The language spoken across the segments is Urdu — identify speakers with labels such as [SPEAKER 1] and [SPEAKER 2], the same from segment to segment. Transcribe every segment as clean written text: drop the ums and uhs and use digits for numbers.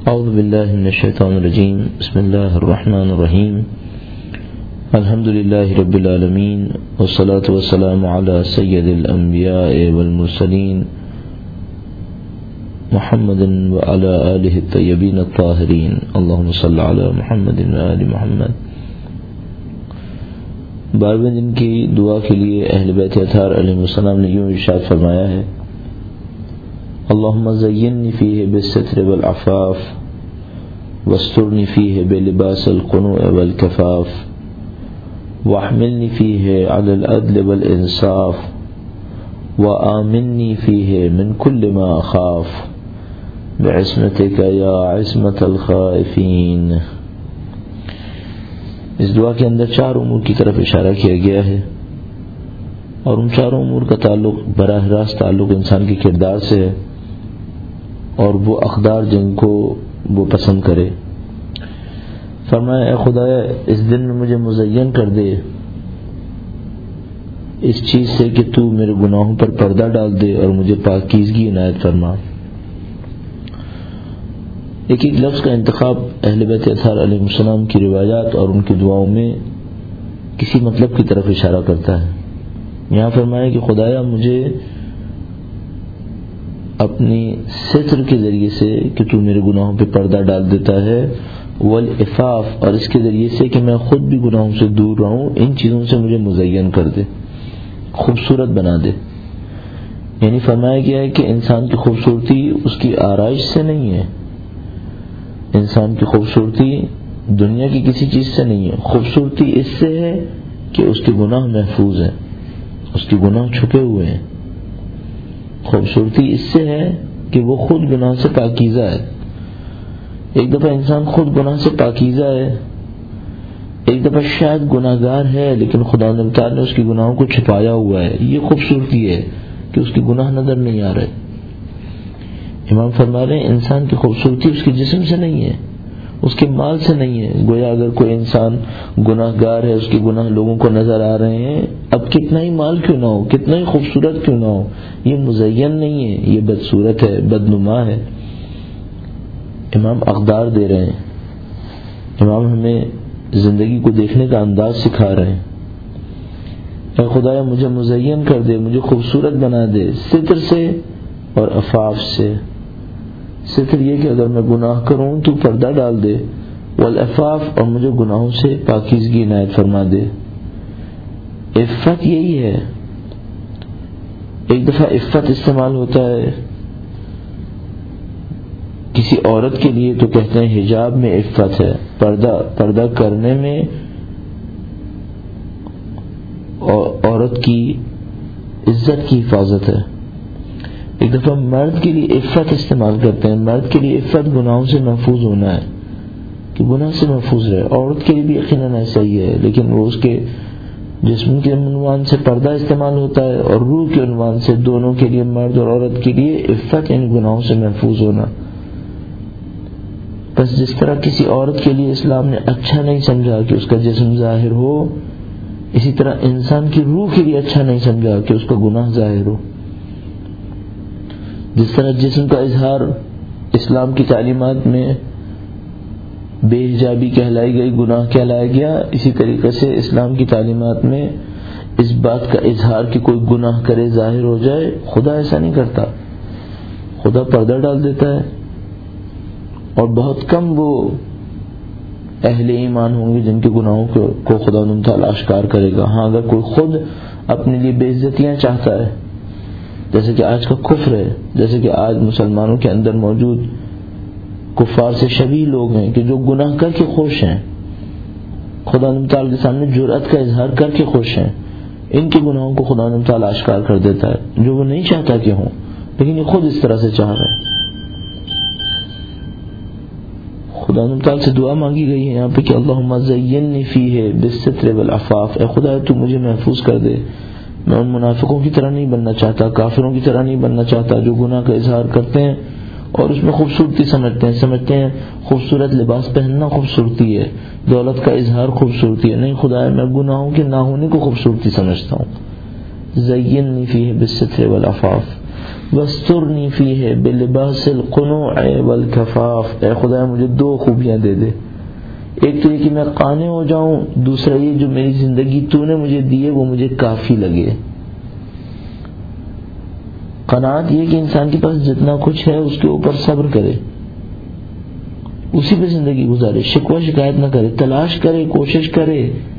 [SPEAKER 1] اعوذ باللہ من الشیطان الرجیم بسم اللہ الرحمن الرحیم الحمد للہ رب العالمین والصلاة والسلام علی سید الانبیاء والمرسلین محمد وعلی آلہ الطیبین الطاہرین اللہم صلی علی محمد وآل محمد۔ 12ویں دن کی دعا کے لیے اہل بیت اطہار علیہ السلام نے یوں ارشاد فرمایا ہے: اللهم زينني فيه بالستر والعفاف واسترني فيه بلباس القنوع والكفاف واحملني فيه على العدل والإنصاف وآمنني فيه من كل ما أخاف بعصمتك يا عصمة الخائفين۔ اس دعا کے اندر 4 امور کی طرف اشارہ کیا گیا ہے، اور ان 4 امور کا تعلق براہ راست تعلق انسان کے کردار سے ہے اور وہ اقدار جن کو وہ پسند کرے۔ فرمایا: اے خدایا، اس دن میں مجھے مزین کر دے اس چیز سے کہ تو میرے گناہوں پر پردہ ڈال دے اور مجھے پاکیزگی عنایت فرما۔ ایک لفظ کا انتخاب اہل بیت اطہار علیہ السلام کی روایات اور ان کی دعاؤں میں کسی مطلب کی طرف اشارہ کرتا ہے۔ یہاں فرمایا کہ خدایا، مجھے اپنی ستر کے ذریعے سے کہ تو میرے گناہوں پہ پردہ ڈال دیتا ہے، والعفاف، اور اس کے ذریعے سے کہ میں خود بھی گناہوں سے دور رہوں، ان چیزوں سے مجھے مزین کر دے، خوبصورت بنا دے۔ یعنی فرمایا گیا ہے کہ انسان کی خوبصورتی اس کی آرائش سے نہیں ہے، انسان کی خوبصورتی دنیا کی کسی چیز سے نہیں ہے، خوبصورتی اس سے ہے کہ اس کے گناہ محفوظ ہیں، اس کے گناہ چھپے ہوئے ہیں۔ خوبصورتی اس سے ہے کہ وہ خود گناہ سے پاکیزہ ہے۔ ایک دفعہ انسان خود گناہ سے پاکیزہ ہے، ایک دفعہ شاید گناہ گار ہے لیکن خدا نے اس کے گناہوں کو چھپایا ہوا ہے۔ یہ خوبصورتی ہے کہ اس کے گناہ نظر نہیں آ رہے۔ امام فرما رہے ہیں انسان کی خوبصورتی اس کے جسم سے نہیں ہے، اس کے مال سے نہیں ہے۔ گویا اگر کوئی انسان گناہ گار ہے، اس کے گناہ لوگوں کو نظر آ رہے ہیں، اب کتنا ہی مال کیوں نہ ہو، کتنا ہی خوبصورت کیوں نہ ہو، یہ مزین نہیں ہے، یہ بدصورت ہے، بدنما ہے۔ امام اقدار دے رہے ہیں، امام ہمیں زندگی کو دیکھنے کا انداز سکھا رہے ہیں۔ اے خدایا، مجھے مزین کر دے، مجھے خوبصورت بنا دے، ستر سے اور عفاف سے۔ ستر یہ کہ اگر میں گناہ کروں تو پردہ ڈال دے، والعفاف، اور مجھے گناہوں سے پاکیزگی عنایت فرما دے۔ عفت یہی ہے۔ ایک دفعہ عفت استعمال ہوتا ہے کسی عورت کے لیے تو کہتے ہیں حجاب میں عفت ہے، پردہ کرنے میں عورت کی عزت کی حفاظت ہے۔ ایک دفعہ مرد کے لیے عفت استعمال کرتے ہیں، مرد کے لیے عفت گناہوں سے محفوظ ہونا ہے کہ گناہ سے محفوظ رہے۔ عورت کے لیے بھی یقیناً ایسا ہی ہے، لیکن وہ اس کے جسم کے عنوان سے پردہ استعمال ہوتا ہے، اور روح کے عنوان سے دونوں کے لیے، مرد اور عورت کے لیے عفت یعنی گناہوں سے محفوظ ہونا۔ بس جس طرح کسی عورت کے لیے اسلام نے اچھا نہیں سمجھا کہ اس کا جسم ظاہر ہو، اسی طرح انسان کی روح کے لیے اچھا نہیں سمجھا کہ اس کا گناہ ظاہر ہو۔ جس طرح جسم کا اظہار اسلام کی تعلیمات میں بے حجابی کہلائی گئی، گناہ کہلایا گیا، اسی طریقے سے اسلام کی تعلیمات میں اس بات کا اظہار کہ کوئی گناہ کرے، ظاہر ہو جائے، خدا ایسا نہیں کرتا۔ خدا پردہ ڈال دیتا ہے، اور بہت کم وہ اہل ایمان ہوں گے جن کے گناہوں کو خدا تعالیٰ اشکار کرے گا۔ ہاں، اگر کوئی خود اپنے لیے بے عزتیاں چاہتا ہے، جیسے کہ آج کا کفر ہے، جیسے کہ آج مسلمانوں کے اندر موجود کفار سے شبیہ لوگ ہیں کہ جو گناہ کر کے خوش ہیں، خدا تعالیٰ کے سامنے جرأت کا اظہار کر کے خوش ہیں، ان کے گناہوں کو خدا تعالیٰ اشکار کر دیتا ہے جو وہ نہیں چاہتا کہ ہوں، لیکن یہ خود اس طرح سے چاہ رہے ہیں۔ خدا تعالیٰ سے دعا مانگی گئی ہے یہاں پہ کہ اللہم زیننی فیہ بالستر والعفاف، اے خدا تو مجھے محفوظ کر دے، میں ان منافقوں کی طرح نہیں بننا چاہتا، کافروں کی طرح نہیں بننا چاہتا جو گناہ کا اظہار کرتے ہیں اور اس میں خوبصورتی سمجھتے ہیں خوبصورت لباس پہننا خوبصورتی ہے، دولت کا اظہار خوبصورتی ہے۔ نہیں خدایا، میں گناہوں کے نہ ہونے کو خوبصورتی سمجھتا ہوں۔ زیننی فیہ بالستر والعفاف، وَاسْتُرْنِي فِيهِ بِلِبَاسِ الْقُنُوعِ وَالْكَفَافِ، اے خدا مجھے دو خوبیاں دے دے، ایک تو یہ کہ میں قانع ہو جاؤں، دوسرا یہ جو میری زندگی تو نے مجھے دی ہے وہ مجھے کافی لگے۔ قناعت یہ کہ انسان کے پاس جتنا کچھ ہے اس کے اوپر صبر کرے، اسی پہ زندگی گزارے، شکوہ شکایت نہ کرے، تلاش کرے، کوشش کرے۔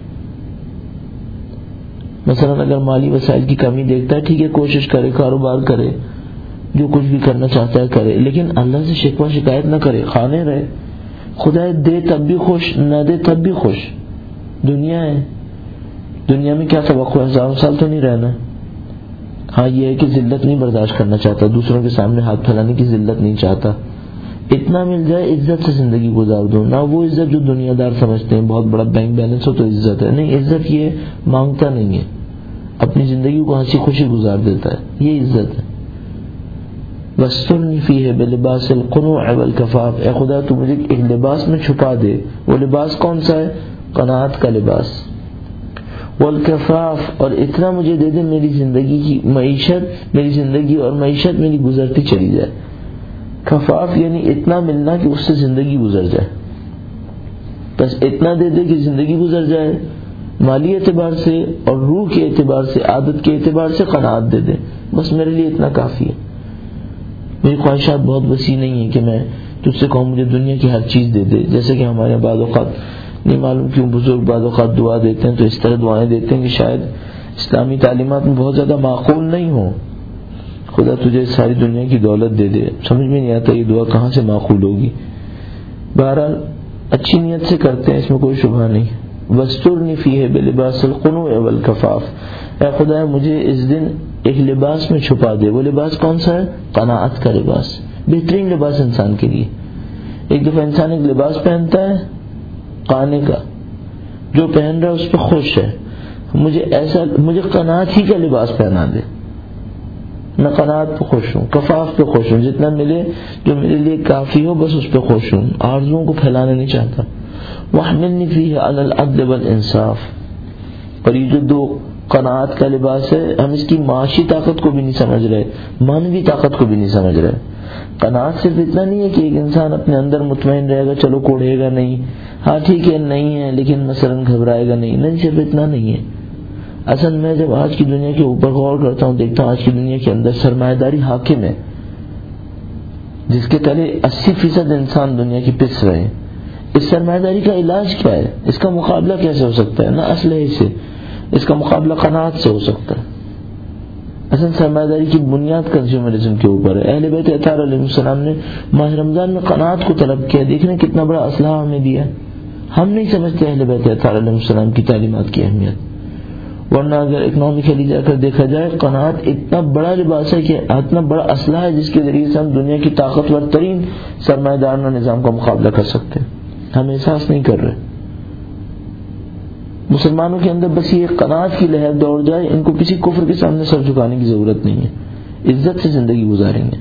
[SPEAKER 1] مثلا اگر مالی وسائل کی کمی دیکھتا ہے، ٹھیک ہے کوشش کرے، کاروبار کرے، جو کچھ بھی کرنا چاہتا ہے کرے، لیکن اللہ سے شکوہ شکایت نہ کرے، قانع رہے۔ خدا دے تب بھی خوش، نہ دے تب بھی خوش۔ دنیا ہے، دنیا میں کیا توقع ہے، 1000 سال تو نہیں رہنا۔ ہاں یہ ہے کہ ذلت نہیں برداشت کرنا چاہتا، دوسروں کے سامنے ہاتھ پھیلانے کی ذلت نہیں چاہتا، اتنا مل جائے عزت سے زندگی گزار دو، نہ وہ عزت جو دنیا دار سمجھتے ہیں، بہت بڑا بینک بیلنس ہو تو عزت ہے، نہیں، عزت یہ مانگتا نہیں ہے، اپنی زندگی کو ہنسی خوشی گزار دیتا ہے، یہ عزت ہے۔ وَاسْتُرْنِي فِيهِ بِلِبَاسِ الْقُنُوعِ وَالْكَفَافِ، اے خدا تو مجھے ایک لباس میں چھپا دے، وہ لباس کون سا ہے؟ قناعت کا لباس۔ والکفاف، اور اتنا مجھے دے دے میری زندگی کی معیشت، میری زندگی اور معیشت میری گزرتی چلی جائے۔ کفاف یعنی اتنا ملنا کہ اس سے زندگی گزر جائے، بس اتنا دے دے کہ زندگی گزر جائے، مالی اعتبار سے اور روح کے اعتبار سے، عادت کے اعتبار سے قناعت دے دے، بس میرے لیے اتنا کافی ہے۔ میری خواہشات بہت وسیع نہیں ہیں کہ میں تجھ سے کہوں مجھے دنیا کی ہر چیز دے دے، جیسے کہ ہمارے بعض اوقات نہیں معلوم کیوں بزرگ بعض اوقات دعا دیتے ہیں تو اس طرح دعائیں دیتے ہیں کہ شاید اسلامی تعلیمات میں بہت زیادہ معقول نہیں ہو، خدا تجھے ساری دنیا کی دولت دے دے، سمجھ میں نہیں آتا یہ دعا کہاں سے معقول ہوگی۔ بہرحال اچھی نیت سے کرتے ہیں، اس میں کوئی شبہ نہیں۔ وَاسْتُرْنِي فِيهِ بِلِبَاسِ الْقُنُوعِ وَالْكَفَافِ، اے خدا مجھے اس دن ایک لباس میں چھپا دے، وہ لباس کون سا ہے؟ قناعت کا لباس، بہترین لباس انسان کے لیے۔ ایک دفعہ انسان ایک لباس پہنتا ہے قانے کا، جو پہن رہا ہے اس پہ خوش ہے، مجھے قناعت ہی کا لباس پہنا دے، میں قناعت پہ خوش ہوں، کفاف پہ خوش ہوں، جتنا ملے جو میرے لیے کافی ہو بس اس پہ خوش ہوں، آرزوؤں کو پھیلانا نہیں چاہتا۔ وَاحْمِلْنِي فِيهِ عَلَى الْعَدْلِ وَالْإِنصَافِ، اور یہ جو دو قناعت کا لباس ہے، ہم اس کی معاشی طاقت کو بھی نہیں سمجھ رہے، مانوی طاقت کو بھی نہیں سمجھ رہے۔ قناعت صرف اتنا نہیں ہے کہ ایک انسان اپنے اندر مطمئن رہے گا، چلو کوڑے گا نہیں، ہاں ٹھیک ہے نہیں ہے لیکن مثلا گھبرائے گا نہیں، صرف اتنا نہیں ہے۔ اصل میں جب آج کی دنیا کے اوپر غور کرتا ہوں، دیکھتا ہوں آج کی دنیا کے اندر سرمایہ داری حاکم ہے، جس کے تلے 80% انسان دنیا کی پس رہے ہیں۔ اس سرمایہ داری کا علاج کیا ہے؟ اس کا مقابلہ کیسے ہو سکتا ہے؟ نہ اسلحے سے، اس کا مقابلہ قناعت سے ہو سکتا ہے۔ اصل سرمایہ داری کی بنیاد کنزیومرزم کے اوپر ہے۔ اہل بیت اطہار علیہ السلام نے ماہ رمضان میں قناعت کو طلب کیا، دیکھنے کتنا بڑا اسلحہ ہمیں دیا۔ ہم نہیں سمجھتے اہل بیت اطہار علیہ السلام کی تعلیمات کی اہمیت، ورنہ اگر اکنامکلی جا کر دیکھا جائے قناعت اتنا بڑا لباس ہے کہ اتنا بڑا اسلحہ ہے جس کے ذریعے سے ہم دنیا کی طاقتور ترین سرمایہ دارانہ نظام کا مقابلہ کر سکتے ہیں۔ ہم احساس نہیں کر رہے۔ مسلمانوں کے اندر بس یہ قناعت کی لہر دوڑ جائے، ان کو کسی کفر کے سامنے سر جھکانے کی ضرورت نہیں ہے، عزت سے زندگی گزاریں گے۔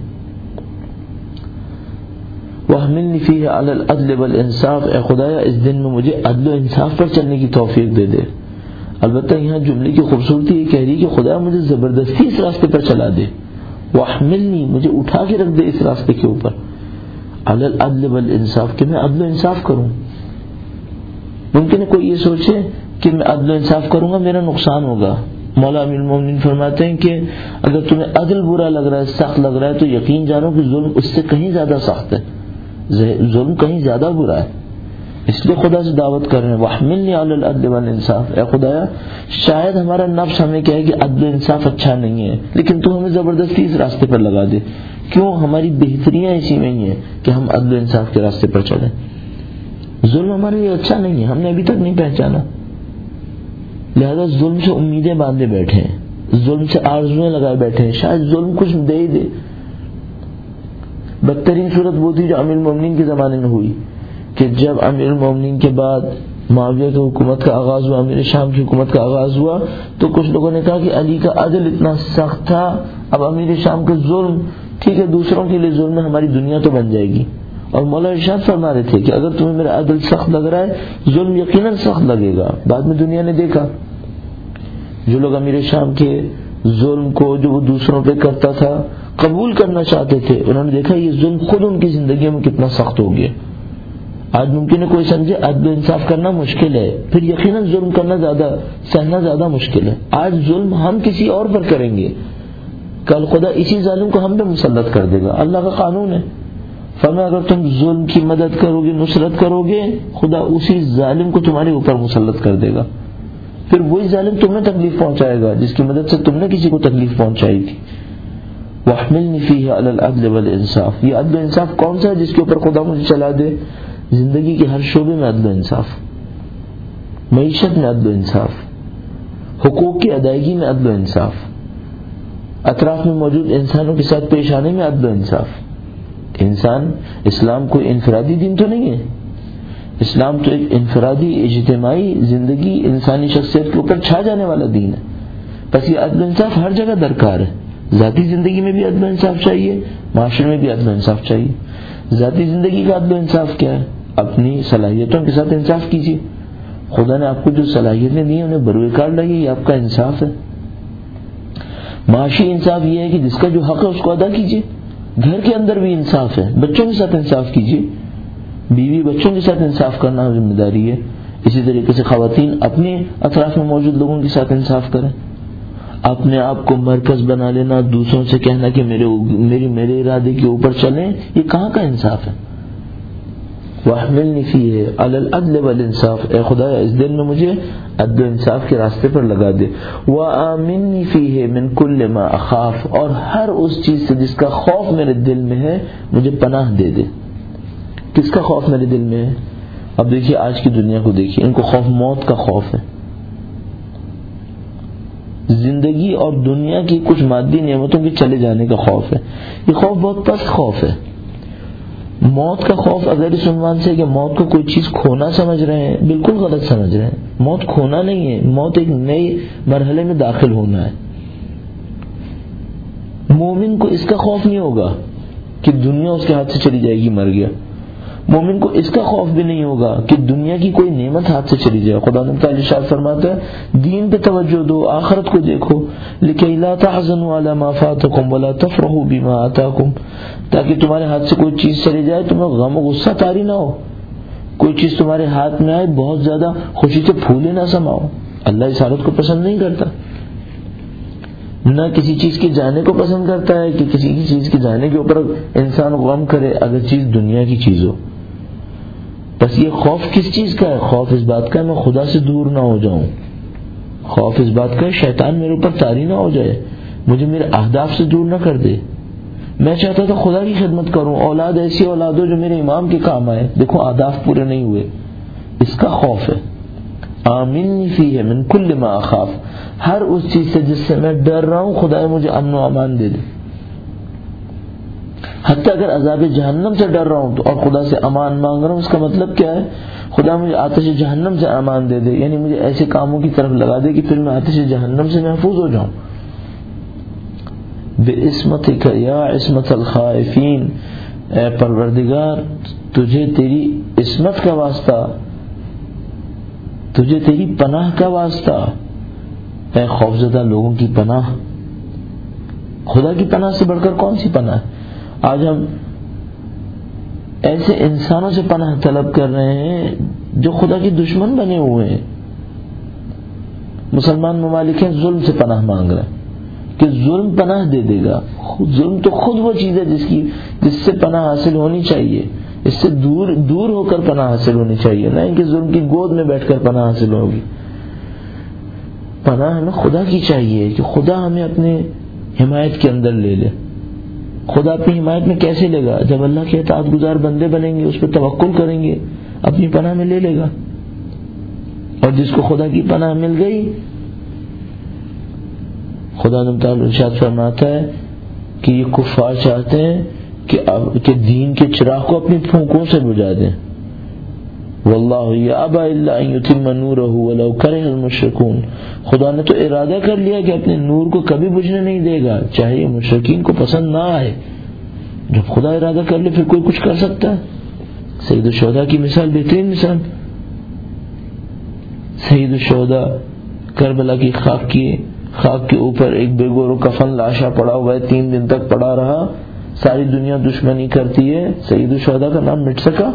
[SPEAKER 1] وَاحْمِلْنِي فِيهِ عَلَى الْعَدْلِ وَالْإِنصَافِ، اے خدایا اس دن میں مجھے عدل و انصاف پر چلنے کی توفیق دے دے۔ البتہ یہاں جملے کی خوبصورتی یہ کہہ رہی کہ خدا مجھے زبردستی اس راستے پر چلا دے، وَاحْمِلْنِی، مجھے اٹھا کے رکھ دے اس راستے کے اوپر، عَلَى الْعَدْلِ وَالْإِنصَافِ، کہ میں عدل و انصاف کروں۔ ممکن ہے کوئی یہ سوچے کہ میں عدل و انصاف کروں گا میرا نقصان ہوگا۔ مولا امیر المومنین فرماتے ہیں کہ اگر تمہیں عدل برا لگ رہا ہے، سخت لگ رہا ہے، تو یقین جانو کہ ظلم اس سے کہیں زیادہ سخت ہے، ظلم کہیں زیادہ برا ہے۔ اس لیے خدا سے دعوت کر رہے ہیں وَاحْمِلْنِی عَلَى الْعَدْلِ وَالْإِنصَافِ، اے خدایا شاید ہمارا نفس ہمیں کہے کہ عدل و انصاف اچھا نہیں ہے، لیکن تو ہمیں زبردستی اس راستے پر لگا دے۔ کیوں؟ ہماری بہتریاں اسی میں ہی ہیں کہ ہم عدل و انصاف کے راستے پر چلیں۔ ظلم ہمارے لیے اچھا نہیں ہے، ہم نے ابھی تک نہیں پہچانا، لہذا ظلم سے امیدیں باندھے بیٹھے ہیں، ظلم سے آرزویں لگائے بیٹھے ہیں، شاید ظلم کچھ دے ہی دے۔ بدترین صورت وہ تھی جو امیر المومنین کے زمانے میں ہوئی کہ جب امیر المومنین کے بعد معاویہ کی حکومت کا آغاز ہوا، امیر شام کی حکومت کا آغاز ہوا، تو کچھ لوگوں نے کہا کہ علی کا عدل اتنا سخت تھا، اب امیر شام کا ظلم ٹھیک ہے دوسروں کے لیے ظلم ہے، ہماری دنیا تو بن جائے گی۔ اور مولا ارشاد فرما رہے تھے کہ اگر تمہیں میرا عدل سخت لگ رہا ہے، ظلم یقیناً سخت لگے گا۔ بعد میں دنیا نے دیکھا جو لوگ امیر شام کے ظلم کو جو وہ دوسروں پہ کرتا تھا قبول کرنا چاہتے تھے، انہوں نے دیکھا یہ ظلم خود ان کی زندگیوں میں کتنا سخت ہو گیا. آج ممکن ہے کوئی سمجھے عدل و انصاف کرنا مشکل ہے، پھر یقیناً ظلم کرنا سہنا زیادہ مشکل ہے. آج ظلم ہم کسی اور پر کریں گے، کل خدا اسی ظالم کو ہم پہ مسلط کر دے گا. اللہ کا قانون ہے. فرمایا اگر تم ظلم کی مدد کرو گے، نصرت کرو گے، خدا اسی ظالم کو تمہارے اوپر مسلط کر دے گا. پھر وہی ظالم تمہیں تکلیف پہنچائے گا جس کی مدد سے تم نے کسی کو تکلیف پہنچائی تھی. وَاحْمِلْنِي فِيهِ عَلَى الْعَدْلِ وَالْإِنصَافِ. یہ عدل و انصاف کون سا ہے جس کے اوپر خدا مجھے چلا دے؟ زندگی کے ہر شعبے میں عدل و انصاف، معیشت میں عدل و انصاف، حقوق کی ادائیگی میں عدل و انصاف، اطراف میں موجود انسانوں کے ساتھ پیش آنے میں عدل و انصاف. انسان، اسلام کوئی انفرادی دین تو نہیں ہے. اسلام تو ایک انفرادی اجتماعی زندگی انسانی شخصیت کے اوپر چھا جانے والا دین ہے. بس یہ عدل و انصاف ہر جگہ درکار ہے. ذاتی زندگی میں بھی عدل و انصاف چاہیے، معاشرے میں بھی عدل و انصاف چاہیے. ذاتی زندگی کا عدل و انصاف کیا ہے؟ اپنی صلاحیتوں کے ساتھ انصاف کیجیے. خدا نے آپ کو جو صلاحیتیں دی ہیں انہیں بروئے کار لائیے، یہ آپ کا انصاف ہے. معاشی انصاف یہ ہے کہ جس کا جو حق ہے اس کو ادا کیجیے. گھر کے اندر بھی انصاف ہے، بچوں کے ساتھ انصاف کیجیے. بیوی بچوں کے ساتھ انصاف کرنا ذمہ داری ہے. اسی طریقے سے خواتین اپنے اطراف میں موجود لوگوں کے ساتھ انصاف کریں. اپنے آپ کو مرکز بنا لینا، دوسروں سے کہنا کہ میرے ارادے کے اوپر چلیں، یہ کہاں کا انصاف ہے؟ وَاحْمِلْنِي فِيهِ عَلَى الْعَدْلِ وَالْإِنصَافِ. اے خدایا اس دن میں مجھے عدل و انصاف کے راستے پر لگا دے. وَآمِنِّي فِيهِ مِنْ كُلِّ مَا أَخَافُ. اور ہر اس چیز سے جس کا خوف میرے دل میں ہے مجھے پناہ دے دے. کس کا خوف میرے دل میں ہے؟ اب دیکھیے آج کی دنیا کو دیکھیے، ان کو خوف موت کا خوف ہے. زندگی اور دنیا کی کچھ مادی نعمتوں کے چلے جانے کا خوف ہے. یہ خوف بہت پست خوف ہے. موت کا خوف اگر اس عنوان سے کہ موت کو کوئی چیز کھونا سمجھ رہے ہیں، بالکل غلط سمجھ رہے ہیں. موت کھونا نہیں ہے، موت ایک نئے مرحلے میں داخل ہونا ہے. مومن کو اس کا خوف نہیں ہوگا کہ دنیا اس کے ہاتھ سے چلی جائے گی، مر گیا. مومن کو اس کا خوف بھی نہیں ہوگا کہ دنیا کی کوئی نعمت ہاتھ سے چلی جائے. خدا نے تعالی ارشاد فرماتا ہے دین پہ توجہ دو، آخرت کو دیکھو. لِكَيْ لَا تَحْزَنُوا عَلَى مَا فَاتَكُمْ وَلَا تَفْرَحُوا بِمَا آتَاكُمْ. تاکہ تمہارے ہاتھ سے کوئی چیز چلی جائے تمہیں غم و غصہ طاری نہ ہو. کوئی چیز تمہارے ہاتھ میں آئے بہت زیادہ خوشی سے پھولے نہ سماؤ. اللہ اس حالت کو پسند نہیں کرتا. نہ کسی چیز کے جانے کو پسند کرتا ہے کہ کسی کی چیز کے جانے کے اوپر انسان غم کرے اگر چیز دنیا کی چیز ہو. بس یہ خوف کس چیز کا ہے؟ خوف اس بات کا ہے میں خدا سے دور نہ ہو جاؤں. خوف اس بات کا ہے شیطان میرے اوپر طاری نہ ہو جائے، مجھے میرے اہداف سے دور نہ کر دے. میں چاہتا تھا خدا کی خدمت کروں، اولاد ایسی اولاد ہو جو میرے امام کے کام آئے، دیکھو اہداف پورے نہیں ہوئے. اس کا خوف ہے. آمنی فیہ من کل ما اخاف. ہر اس چیز سے جس سے میں ڈر رہا ہوں خدا مجھے امن و امان دے دے. حتیٰ اگر عذاب جہنم سے ڈر رہا ہوں تو اور خدا سے امان مانگ رہا ہوں، اس کا مطلب کیا ہے؟ خدا مجھے آتش جہنم سے امان دے دے، یعنی مجھے ایسے کاموں کی طرف لگا دے کہ پھر میں آتش جہنم سے محفوظ ہو جاؤں. بِعِصْمَتِكَ يَا عِصْمَةَ الْخَائِفِينَ. اے پروردگار تجھے تیری عصمت کا واسطہ، تجھے تیری پناہ کا واسطہ. اے خوفزدہ لوگوں کی پناہ. خدا کی پناہ سے بڑھ کر کون سی پناہ ہے؟ آج ہم ایسے انسانوں سے پناہ طلب کر رہے ہیں جو خدا کے دشمن بنے ہوئے ہیں. مسلمان ممالک ہیں ظلم سے پناہ مانگ رہے ہیں کہ ظلم پناہ دے دے گا. ظلم تو خود وہ چیز ہے جس سے پناہ حاصل ہونی چاہیے، اس سے دور ہو کر پناہ حاصل ہونی چاہیے، نہ کہ ظلم کی گود میں بیٹھ کر پناہ حاصل ہوگی. پناہ ہمیں خدا کی چاہیے کہ خدا ہمیں اپنے حمایت کے اندر لے لے. خدا اپنی حمایت میں کیسے لے گا؟ جب اللہ کے اطاعت گزار بندے بنیں گے، اس پہ توکل کریں گے، اپنی پناہ میں لے لے گا. اور جس کو خدا کی پناہ مل گئی، خدا نے تعالی ارشاد فرماتا ہے کہ یہ کفار چاہتے ہیں کہ دین کے چراغ کو اپنی پھونکوں سے بجھا دیں. واللہ یابی الا ان یتم نورہ ولو کرہ المشرکون. خدا نے تو ارادہ کر لیا کہ اپنے نور کو کبھی بجھنے نہیں دے گا چاہے یہ مشرکین کو پسند نہ آئے. جب خدا ارادہ کر لے پھر کوئی کچھ کر سکتا ہے؟ سید الشہداء کی مثال بہترین مثال. سید الشہداء کربلا کی خاک کی خاک کے اوپر ایک بے گور و کفن لاشا پڑا ہوا ہے، 3 دن تک پڑا رہا، ساری دنیا دشمنی کرتی ہے، سید الشہداء کا نام مٹ سکا؟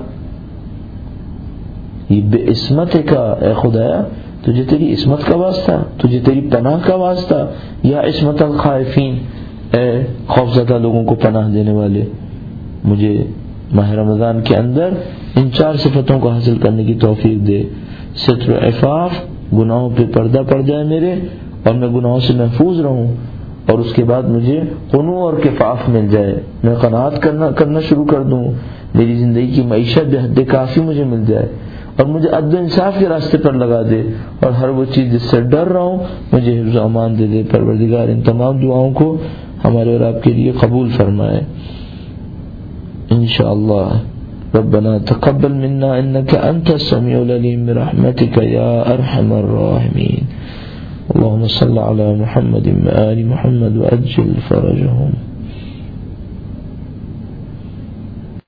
[SPEAKER 1] یہ بے عصمت کا، اے خدایا تجھے تیری عصمت کا واسطہ، تجھے تیری پناہ کا واسطہ، یا عصمت الخائفین، اے خوفزدہ لوگوں کو پناہ دینے والے، مجھے ماہ رمضان کے اندر ان 4 صفتوں کو حاصل کرنے کی توفیق دے۔ ستر و عفاف، گناہوں پہ پردہ پڑ جائے میرے اور میں گناہوں سے محفوظ رہوں، اور اس کے بعد مجھے قنوع اور کفاف مل جائے، میں قناعت کرنا شروع کر دوں، میری زندگی کی معیشت بے حد کافی مجھے مل جائے، اور مجھے عدل و انصاف کے راستے پر لگا دے، اور ہر وہ چیز جس سے ڈر رہا ہوں مجھے حفظ و امان دے دے۔ پروردگار ان تمام دعاؤں کو ہمارے اور آپ کے لیے قبول فرمائے انشاءاللہ۔ ربنا تقبل منا انك انت السميع العليم برحمتك يا ارحم الراحمين۔ اللهم صل على محمد وآل محمد وأجل فرجهم۔